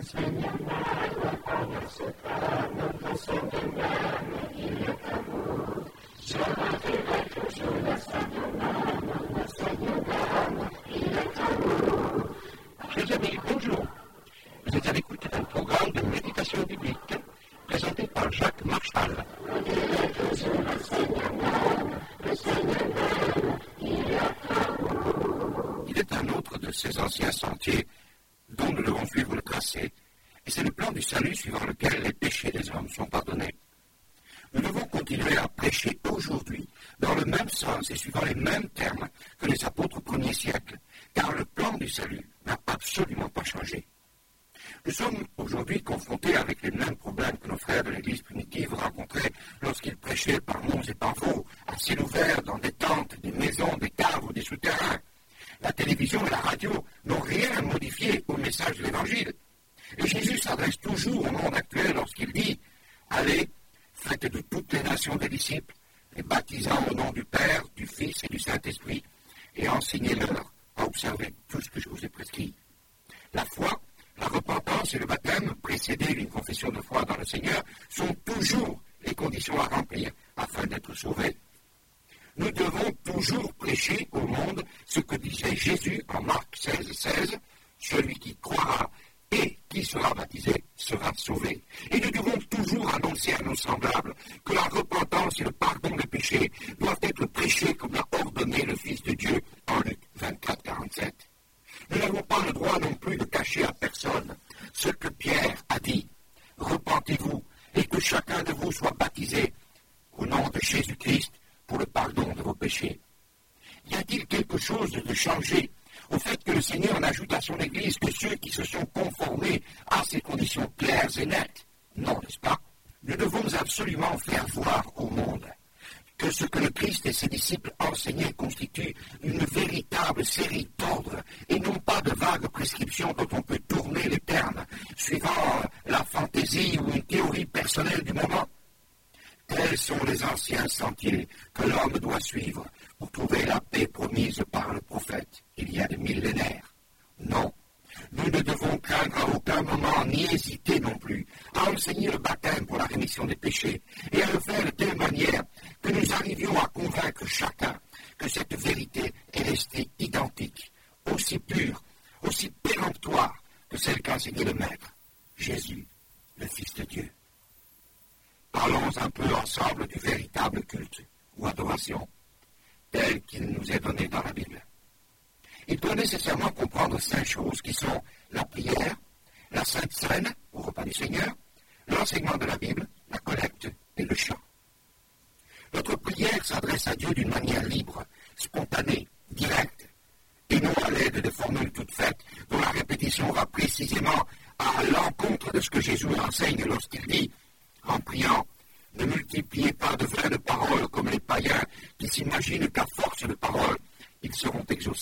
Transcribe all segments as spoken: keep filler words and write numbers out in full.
Chers amis, bonjour. Vous êtes à l'écoute d'un programme de méditation biblique présenté par Jacques Marchal. Il est un autre de ces anciens sentiers dont nous devons suivre le tracé, et c'est le plan du salut suivant lequel les péchés des hommes sont pardonnés. Nous devons continuer à prêcher aujourd'hui dans le même sens et suivant les mêmes termes que les apôtres au premier siècle, car le plan du salut n'a absolument pas changé. Nous sommes aujourd'hui confrontés avec les mêmes problèmes que nos frères de l'Église primitive rencontraient lorsqu'ils prêchaient par monts et par vaux, à ciel ouvert, dans des tentes, des maisons, des caves ou des souterrains. La télévision et la radio n'ont rien à modifier au message de l'Évangile. Et Jésus s'adresse toujours au monde actuel lorsqu'il dit « Allez, faites de toutes les nations des disciples, les baptisant au nom du Père, du Fils et du Saint-Esprit, et enseignez-leur à observer tout ce que je vous ai prescrit. » La foi, la repentance et le baptême, précédés d'une confession de foi dans le Seigneur, sont toujours les conditions à remplir afin d'être sauvés. Nous devons toujours prêcher au monde ce que disait Jésus en Marc seize, seize, « Celui qui croira et qui sera baptisé sera sauvé. » Et nous devons toujours annoncer à nos semblables que la repentance et le pardon des péchés doivent être prêchés comme l'a ordonné le Fils de Dieu en Luc vingt-quatre, quarante-sept. Nous n'avons pas le droit non plus de cacher à personne ce que Pierre a dit. « Repentez-vous et que chacun de vous soit baptisé au nom de Jésus-Christ pour le pardon de vos péchés. » Y a-t-il quelque chose de changé au fait que le Seigneur n'ajoute à son Église que ceux qui se sont conformés à ces conditions claires et nettes? Non, n'est-ce pas? Nous devons absolument faire voir au monde que ce que le Christ et ses disciples enseignaient constitue une véritable série d'ordres et non pas de vagues prescriptions dont on peut tourner les termes suivant la fantaisie ou une théorie personnelle du moment. Tels sont les anciens sentiers que l'homme doit suivre pour trouver la paix promise par le prophète il y a des millénaires. Non, nous ne devons craindre à aucun moment, ni hésiter non plus, à enseigner le baptême pour la rémission des péchés et à le faire de telle manière que nous arrivions à convaincre chacun que cette vérité est restée identique, aussi pure, aussi péremptoire que celle qu'enseignait le Maître, Jésus, le Fils de Dieu. Parlons un peu ensemble du véritable culte ou adoration, tel qu'il nous est donné dans la Bible. Il doit nécessairement comprendre cinq choses qui sont la prière, la Sainte Seine, au repas du Seigneur, l'enseignement de la Bible, la collecte et le chant. Notre prière s'adresse à Dieu d'une manière libre, spontanée, directe, et non à l'aide de formules toutes faites dont la répétition va précisément à l'encontre de ce que Jésus enseigne lorsqu'il dit « En priant, ne multipliez pas de vaines paroles comme les païens qui s'imaginent qu'à force de paroles, ils seront exaucés. »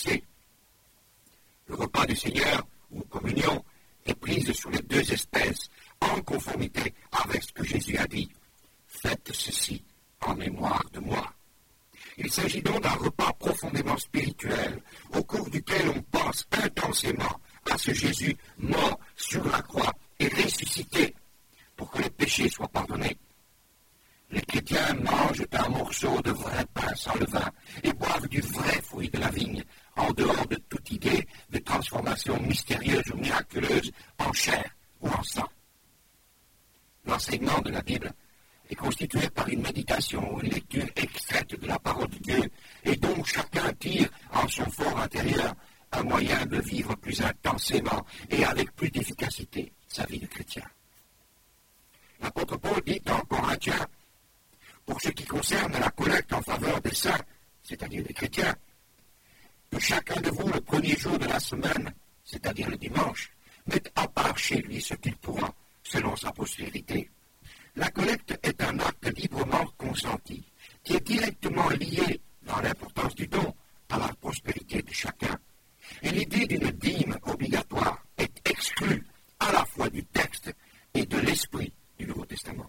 Le repas du Seigneur, ou communion, est prise sur les deux espèces, en conformité avec ce que Jésus a dit. Faites ceci en mémoire de moi. Il s'agit donc d'un repas profondément spirituel, au cours duquel on pense intensément à ce Jésus mort sur la croix et ressuscité pour que les péchés soient pardonnés. Les chrétiens mangent un morceau de vrai pain sans levain et boivent du vrai fruit de la vigne, en dehors de toute idée de transformation mystérieuse ou miraculeuse en chair ou en sang. L'enseignement de la Bible est constitué par une méditation ou une lecture extraite de la parole de Dieu et dont chacun tire en son fort intérieur un moyen de vivre plus intensément et avec plus d'efficacité sa vie de chrétien. L'apôtre Paul dit en Corinthiens, pour ce qui concerne la collecte en faveur des saints, c'est-à-dire des chrétiens, que chacun de vous, le premier jour de la semaine, c'est-à-dire le dimanche, mette à part chez lui ce qu'il pourra, selon sa postérité. La collecte est un acte librement consenti, qui est directement lié, dans l'importance du don, à la prospérité de chacun. Et l'idée d'une dîme obligatoire est exclue à la fois du texte et de l'esprit du Nouveau Testament.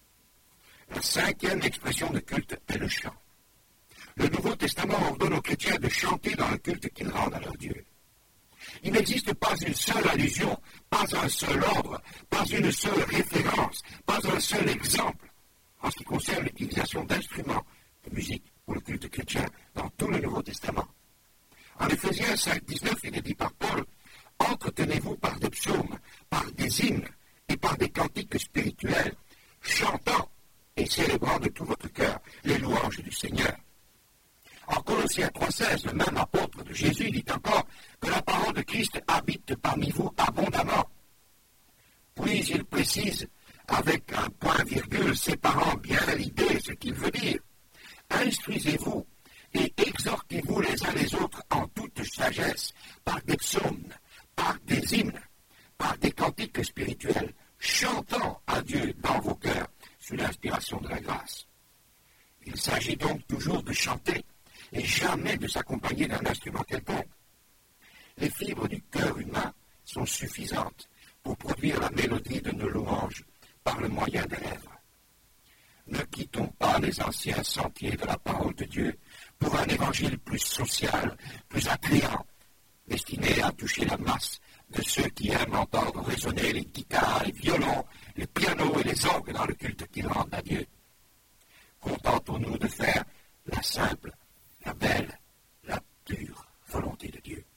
La cinquième expression de culte est le chant. Le Nouveau Testament ordonne aux chrétiens de chanter dans le culte qu'ils rendent à leur Dieu. Il n'existe pas une seule allusion, pas un seul ordre, pas une seule référence, pas un seul exemple en ce qui concerne l'utilisation d'instruments de musique pour le culte chrétien dans tout le Nouveau Testament. En Éphésiens cinq, dix-neuf, il est dit par Paul, « Entretenez-vous par des psaumes, par des hymnes et par des cantiques spirituels, chantant et célébrant de tout votre cœur les louanges du Seigneur. » En Colossiens trois seize, le même apôtre de Jésus dit encore que la parole de Christ habite parmi vous abondamment. Puis il précise, avec un point-virgule séparant bien l'idée, ce qu'il veut dire. Instruisez-vous et exhortez-vous les uns les autres en toute sagesse, par des psaumes, par des hymnes, par des cantiques spirituels, chantant à Dieu dans vos cœurs sous l'inspiration de la grâce. Il s'agit donc toujours de chanter et jamais de s'accompagner d'un instrument quelconque. Les fibres du cœur humain sont suffisantes pour produire la mélodie de nos louanges par le moyen des lèvres. Ne quittons pas les anciens sentiers de la parole de Dieu pour un évangile plus social, plus attrayant, destiné à toucher la masse de ceux qui aiment entendre résonner les guitares, les violons, les pianos et les orgues dans le culte qu'ils rendent à Dieu. Contentons-nous de faire la simple, la belle, la pure volonté de Dieu.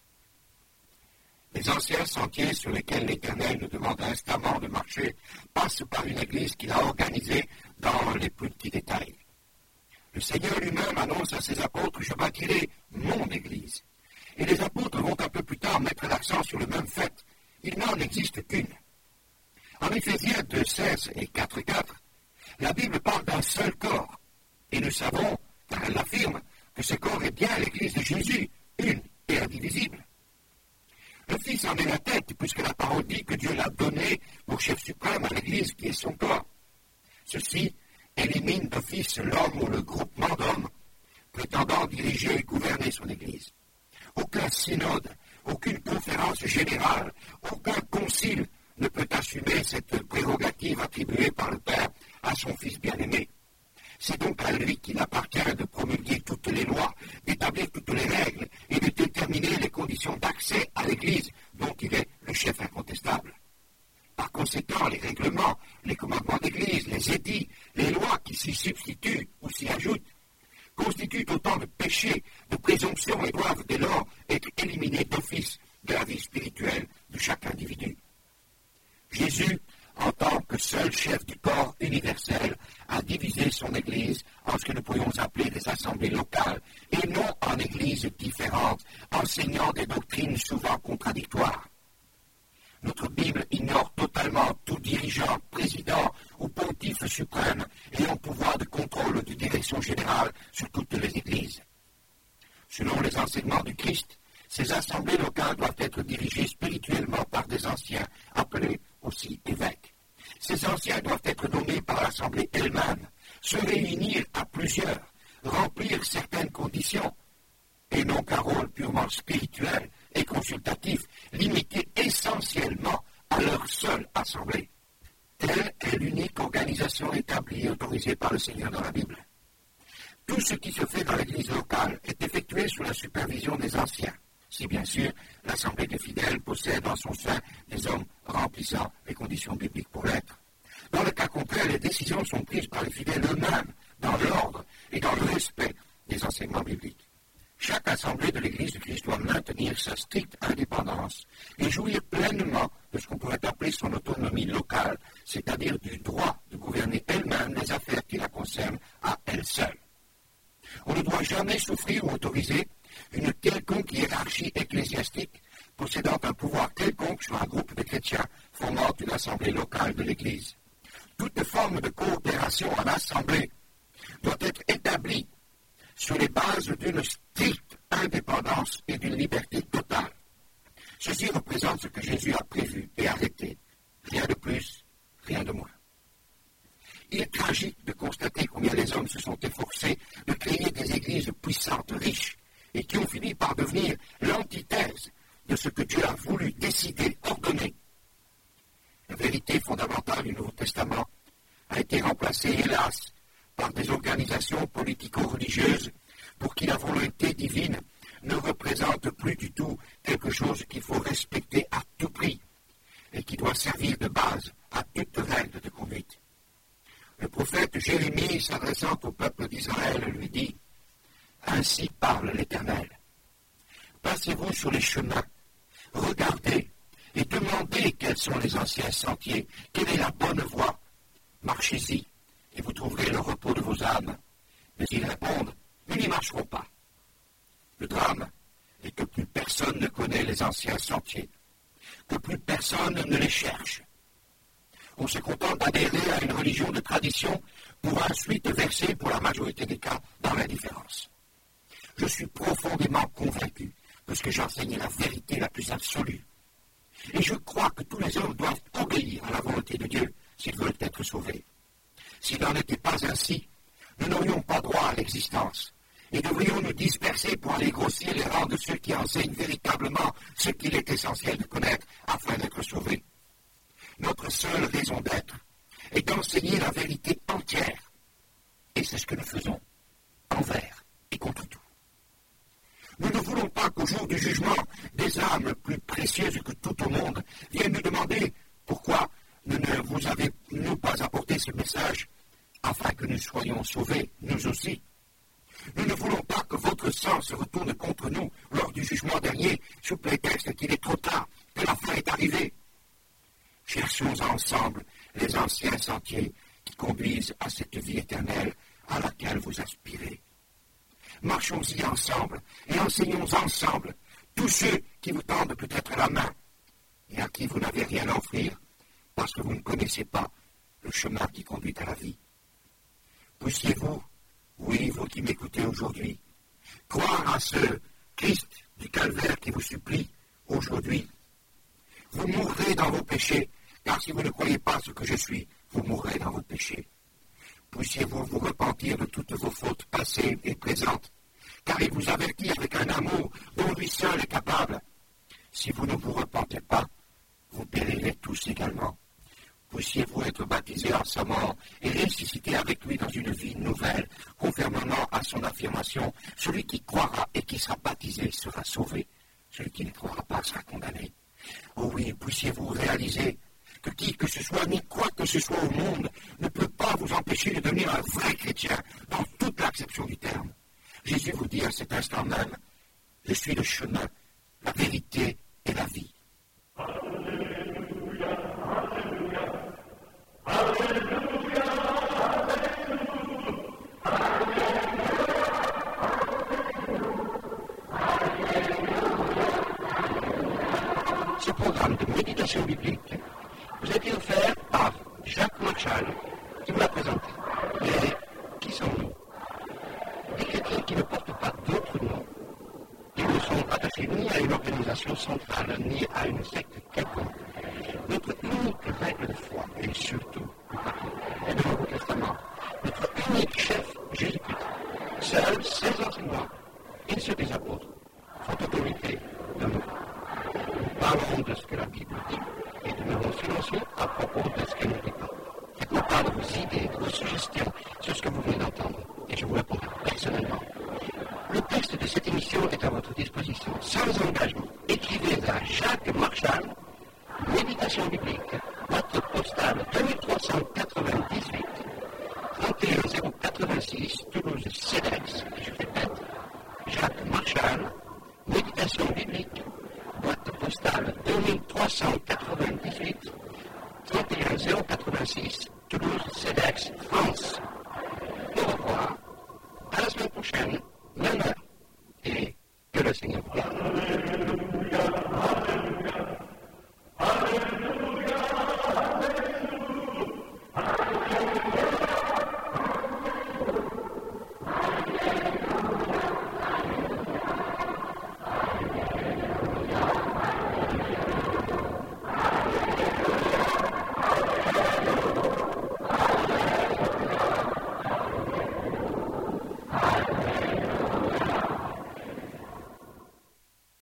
Les anciens sentiers sur lesquels l'Éternel nous demande instamment de marcher passent par une église qu'il a organisée dans les plus petits détails. Le Seigneur lui-même annonce à ses apôtres « Je bâtirai mon église ». Et les apôtres vont un peu plus tard mettre l'accent sur le même fait. Il n'en existe qu'une. En Éphésiens deux seize et quatre quatre, la Bible parle d'un seul corps. Et nous savons, car elle l'affirme, que ce corps est bien l'église de Jésus, une et indivisible. Le Fils en est la tête, puisque la parole dit que Dieu l'a donné pour chef suprême à l'Église qui est son corps. Ceci élimine d'office l'homme ou le groupement d'hommes prétendant diriger et gouverner son Église. Aucun synode, aucune conférence générale, aucun concile ne peut assumer cette prérogative attribuée par le Père à son Fils bien-aimé. C'est donc à lui qu'il appartient de promulguer toutes les lois, d'établir toutes les règles et de déterminer les conditions d'accès à l'Église dont il est le chef incontestable. Par conséquent, les règlements, les commandements d'Église, les édits, les lois qui s'y substituent ou s'y ajoutent, constituent autant de péchés, de présomptions et doivent dès lors être éliminés d'office de la vie spirituelle de chaque individu. Jésus, en tant que seul chef du corps universel, a divisé son Église en ce que nous pourrions appeler des assemblées locales, et non en églises différentes, enseignant des doctrines souvent contradictoires. Notre Bible ignore totalement tout dirigeant, président ou pontife suprême ayant pouvoir de contrôle de direction générale sur toutes les églises. Selon les enseignements du Christ, ces assemblées locales doivent être dirigées spirituellement par des anciens, appelés aussi évêques. Ces anciens doivent être nommés par l'assemblée elle-même, se réunir à plusieurs, remplir certaines conditions, et non qu'un rôle purement spirituel et consultatif, limité essentiellement à leur seule assemblée. Telle est l'unique organisation établie et autorisée par le Seigneur dans la Bible. Tout ce qui se fait dans l'Église locale est effectué sous la supervision des anciens, si bien sûr l'Assemblée des fidèles possède en son sein des hommes remplissant les conditions bibliques pour l'être. Dans le cas contraire, les décisions sont prises par les fidèles eux-mêmes, dans l'ordre et dans le respect des enseignements bibliques. Chaque assemblée de l'Église de Christ doit maintenir sa stricte indépendance et jouir pleinement de ce qu'on pourrait appeler son autonomie locale, c'est-à-dire du droit de gouverner elle-même les affaires qui la concernent à elle seule. On ne doit jamais souffrir ou autoriser une quelconque hiérarchie ecclésiastique possédant un pouvoir quelconque sur un groupe de chrétiens formant une assemblée locale de l'Église. Toute forme de coopération en assemblée doit être établie sur les bases d'une stricte indépendance et d'une liberté totale. Ceci représente ce que Jésus a prévu et arrêté. Rien de plus, rien de moins. Il est tragique de constater combien les hommes se sont efforcés de créer des églises puissantes, riches, et qui ont fini par devenir l'antithèse de ce que Dieu a voulu décider, ordonner. La vérité fondamentale du Nouveau Testament a été remplacée, hélas, par des organisations politico-religieuses pour qui la volonté divine ne représente plus du tout quelque chose qu'il faut respecter à tout prix et qui doit servir de base à toute règle de conduite. Le prophète Jérémie, s'adressant au peuple d'Israël, lui dit « Ainsi parle l'Éternel. Passez-vous sur les chemins, regardez et demandez quels sont les anciens sentiers, quelle est la bonne voie. Marchez-y et vous trouverez le repos de vos âmes. » Mais ils répondent « Nous n'y marcherons pas. » Le drame est que plus personne ne connaît les anciens sentiers, que plus personne ne les cherche. On se contente d'adhérer à une religion de tradition pour ensuite verser, pour la majorité des cas, dans l'indifférence. Je suis profondément convaincu, parce que j'enseigne la vérité la plus absolue. Et je crois que tous les hommes doivent obéir à la volonté de Dieu s'ils veulent être sauvés. S'il n'en était pas ainsi, nous n'aurions pas droit à l'existence et devrions nous disperser pour aller grossir les rangs de ceux qui enseignent véritablement ce qu'il est essentiel de connaître afin d'être sauvés. Notre seule raison d'être est d'enseigner la vérité entière. Et c'est ce que nous faisons, envers et contre tout. Nous ne voulons pas qu'au jour du jugement, des âmes plus précieuses que tout au monde viennent nous demander pourquoi nous ne vous avez-nous pas apporté ce message afin que nous soyons sauvés, nous aussi. Nous ne voulons pas que votre sang se retourne contre nous lors du jugement dernier sous prétexte qu'il est trop tard, que la fin est arrivée. Cherchons ensemble les anciens sentiers qui conduisent à cette vie éternelle à laquelle vous aspirez. Marchons-y ensemble et enseignons ensemble tous ceux qui vous tendent peut-être la main et à qui vous n'avez rien à offrir parce que vous ne connaissez pas le chemin qui conduit à la vie. Puissiez-vous, oui, vous qui m'écoutez aujourd'hui, croire à ce Christ du calvaire qui vous supplie aujourd'hui. Vous mourrez dans vos péchés, car si vous ne croyez pas ce que je suis, vous mourrez dans vos péchés. Puissiez-vous vous repentir de toutes vos fautes passées et présentes, car il vous avertit avec un amour dont lui seul est capable. Si vous ne vous repentez pas, vous périrez tous également. Puissiez-vous être baptisés en sa mort et ressusciter avec lui dans une vie nouvelle, conformément à son affirmation, celui qui croira et qui sera baptisé sera sauvé, celui qui ne croira pas sera condamné. Oh oui, puissiez-vous réaliser que qui que ce soit, ni quoi que ce soit au monde, ne peut pas vous empêcher de devenir un vrai chrétien, dans toute l'acception du terme. Jésus vous dit à cet instant même, « Je suis le chemin, la vérité et la vie. » Alléluia, Alléluia, Alléluia, Alléluia. Ce programme de méditation biblique vous a été offert par Jacques Marchal, qui vous l'a présenté. Mais qui sommes-nous? Des chrétiens qui ne portent pas d'autres noms. Ils ne sont attachés ni à une organisation centrale, ni à une secte quelconque. Notre unique règle de foi, et surtout, est de l'Ancien Testament. Notre unique chef, Jésus-Christ. Seuls ses enseignements et ceux des apôtres sont autorité de nous. Nous parlerons de ce que la Bible dit et demeurons silencieux à propos de ce qu'elle ne dit pas. Faites-moi part de vos idées, de vos suggestions sur ce que vous venez d'entendre, et je vous répondrai personnellement. Le texte de cette émission est à votre disposition, sans engagement. Écrivez à Jacques Marchal, Méditation biblique, boîte postale deux mille trois cent quatre-vingt-dix-huit, trente et un zéro quatre-vingt-six, Toulouse, CEDEX. Je répète, Jacques Marchal, Méditation biblique, boîte postale deux mille trois cent quatre-vingt-dix-huit, trente et un zéro quatre-vingt-six, Toulouse, CEDEX, France. Au revoir. À la semaine prochaine, même heure.